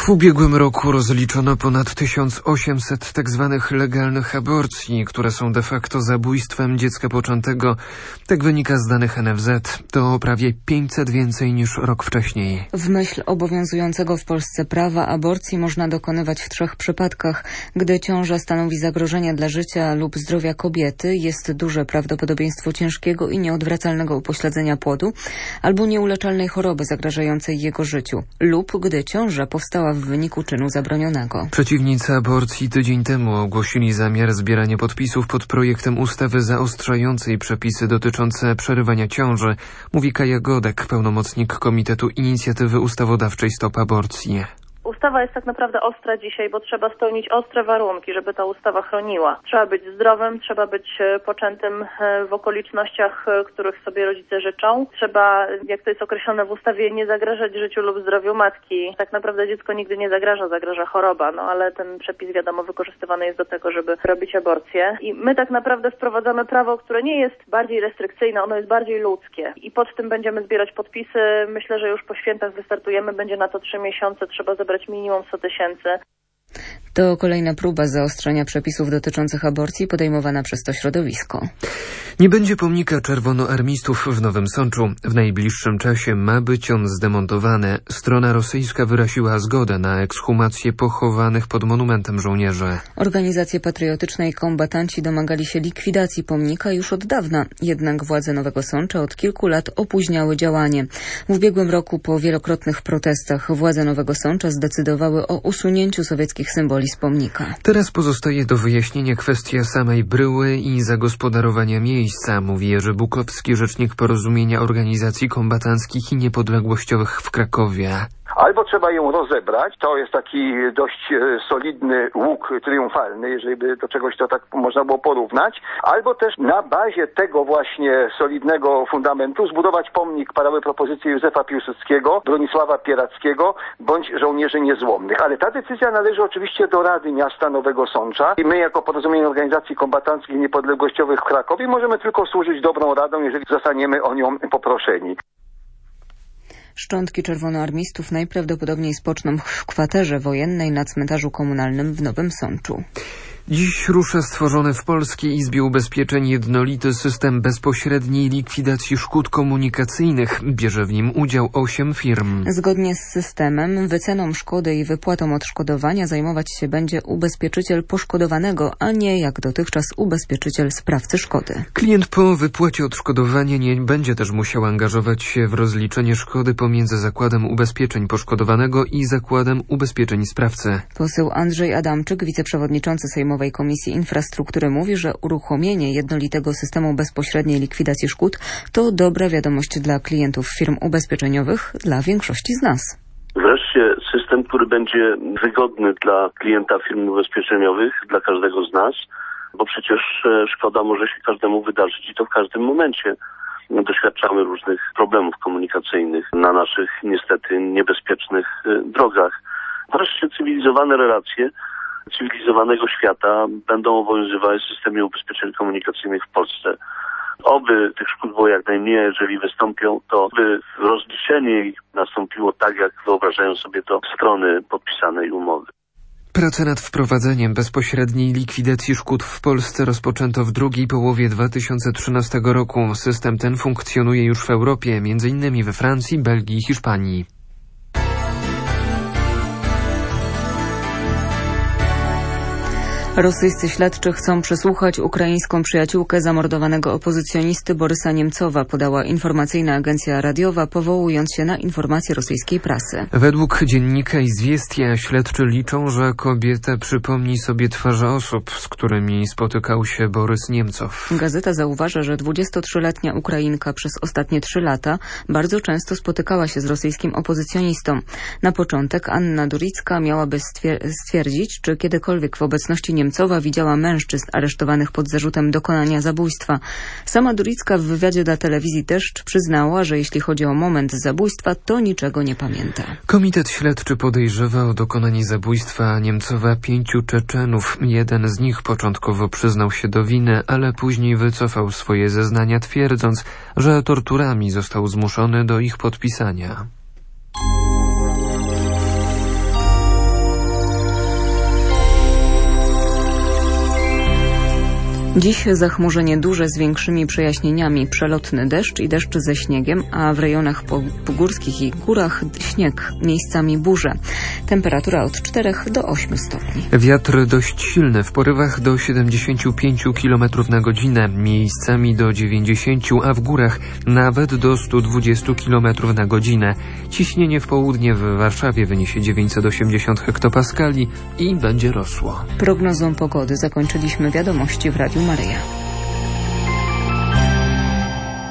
W ubiegłym roku rozliczono ponad 1800 tzw. legalnych aborcji, które są de facto zabójstwem dziecka poczętego. Tak wynika z danych NFZ. To prawie 500 więcej niż rok wcześniej. W myśl obowiązującego w Polsce prawa aborcji można dokonywać w 3 przypadkach. Gdy ciąża stanowi zagrożenie dla życia lub zdrowia kobiety, jest duże prawdopodobieństwo ciężkiego i nieodwracalnego upośledzenia płodu albo nieuleczalnej choroby zagrażającej jego życiu, lub gdy ciąża powstała w wyniku czynu zabronionego. Przeciwnicy aborcji tydzień temu ogłosili zamiar zbierania podpisów pod projektem ustawy zaostrzającej przepisy dotyczące przerywania ciąży, mówi Kaja Godek, pełnomocnik Komitetu Inicjatywy Ustawodawczej Stop Aborcji. Ustawa jest tak naprawdę ostra dzisiaj, bo trzeba spełnić ostre warunki, żeby ta ustawa chroniła. Trzeba być zdrowym, trzeba być poczętym w okolicznościach, których sobie rodzice życzą. Trzeba, jak to jest określone w ustawie, nie zagrażać życiu lub zdrowiu matki. Tak naprawdę dziecko nigdy nie zagraża choroba, ale ten przepis, wiadomo, wykorzystywany jest do tego, żeby robić aborcję. I my tak naprawdę wprowadzamy prawo, które nie jest bardziej restrykcyjne, ono jest bardziej ludzkie. I pod tym będziemy zbierać podpisy. Myślę, że już po świętach wystartujemy, będzie na to 3 miesiące, trzeba zebrać minimum 100 000. To kolejna próba zaostrzenia przepisów dotyczących aborcji podejmowana przez to środowisko. Nie będzie pomnika czerwonoarmistów w Nowym Sączu. W najbliższym czasie ma być on zdemontowany. Strona rosyjska wyraziła zgodę na ekshumację pochowanych pod monumentem żołnierzy. Organizacje patriotyczne i kombatanci domagali się likwidacji pomnika już od dawna. Jednak władze Nowego Sącza od kilku lat opóźniały działanie. W ubiegłym roku po wielokrotnych protestach władze Nowego Sącza zdecydowały o usunięciu sowieckich symboli z pomnika. Teraz pozostaje do wyjaśnienia kwestia samej bryły i zagospodarowania miejsca, mówi Jerzy Bukowski, rzecznik Porozumienia Organizacji Kombatanckich i Niepodległościowych w Krakowie. Albo trzeba ją rozebrać, to jest taki dość solidny łuk triumfalny, jeżeli by do czegoś to tak można było porównać, albo też na bazie tego właśnie solidnego fundamentu zbudować pomnik, padały propozycje Józefa Piłsudskiego, Bronisława Pierackiego, bądź żołnierzy niezłomnych. Ale ta decyzja należy oczywiście do Rady Miasta Nowego Sącza i my jako Porozumienie Organizacji Kombatanckich i Niepodległościowych w Krakowie możemy tylko służyć dobrą radą, jeżeli zostaniemy o nią poproszeni. Szczątki czerwonoarmistów najprawdopodobniej spoczną w kwaterze wojennej na cmentarzu komunalnym w Nowym Sączu. Dziś rusza stworzony w Polskiej Izbie Ubezpieczeń jednolity system bezpośredniej likwidacji szkód komunikacyjnych. Bierze w nim udział 8 firm. Zgodnie z systemem wyceną szkody i wypłatą odszkodowania zajmować się będzie ubezpieczyciel poszkodowanego, a nie jak dotychczas ubezpieczyciel sprawcy szkody. Klient po wypłacie odszkodowania nie będzie też musiał angażować się w rozliczenie szkody pomiędzy Zakładem Ubezpieczeń Poszkodowanego i Zakładem Ubezpieczeń Sprawcy. Poseł Andrzej Adamczyk, wiceprzewodniczący Sejmowej Komisji Infrastruktury, mówi, że uruchomienie jednolitego systemu bezpośredniej likwidacji szkód to dobra wiadomość dla klientów firm ubezpieczeniowych, dla większości z nas. Wreszcie system, który będzie wygodny dla klienta firm ubezpieczeniowych, dla każdego z nas, bo przecież szkoda może się każdemu wydarzyć i to w każdym momencie. Doświadczamy różnych problemów komunikacyjnych na naszych niestety niebezpiecznych drogach. Wreszcie cywilizowane relacje cywilizowanego świata będą obowiązywały w systemie ubezpieczeń komunikacyjnych w Polsce. Oby tych szkód było jak najmniej, jeżeli wystąpią, to by rozliczenie ich nastąpiło tak, jak wyobrażają sobie to strony podpisanej umowy. Prace nad wprowadzeniem bezpośredniej likwidacji szkód w Polsce rozpoczęto w drugiej połowie 2013 roku. System ten funkcjonuje już w Europie, m.in. we Francji, Belgii i Hiszpanii. Rosyjscy śledczy chcą przesłuchać ukraińską przyjaciółkę zamordowanego opozycjonisty Borysa Niemcowa, podała informacyjna agencja radiowa, powołując się na informacje rosyjskiej prasy. Według dziennika Izwiestia śledczy liczą, że kobieta przypomni sobie twarze osób, z którymi spotykał się Borys Niemcow. Gazeta zauważa, że 23-letnia Ukrainka przez ostatnie 3 lata bardzo często spotykała się z rosyjskim opozycjonistą. Na początek Anna Duricka miałaby stwierdzić, czy kiedykolwiek w obecności Niemcowa widziała mężczyzn aresztowanych pod zarzutem dokonania zabójstwa. Sama Duricka w wywiadzie dla telewizji Deszcz przyznała, że jeśli chodzi o moment zabójstwa, to niczego nie pamięta. Komitet śledczy podejrzewa o dokonanie zabójstwa Niemcowa 5 Czeczenów. Jeden z nich początkowo przyznał się do winy, ale później wycofał swoje zeznania, twierdząc, że torturami został zmuszony do ich podpisania. Dziś zachmurzenie duże z większymi przejaśnieniami, przelotny deszcz i deszcz ze śniegiem, a w rejonach pogórskich i górach śnieg, miejscami burze. Temperatura od 4 do 8 stopni. Wiatr dość silny, w porywach do 75 km na godzinę, miejscami do 90, a w górach nawet do 120 km na godzinę. Ciśnienie w południe w Warszawie wyniesie 980 hektopaskali i będzie rosło. Prognozą pogody zakończyliśmy wiadomości w Radiu Maryja.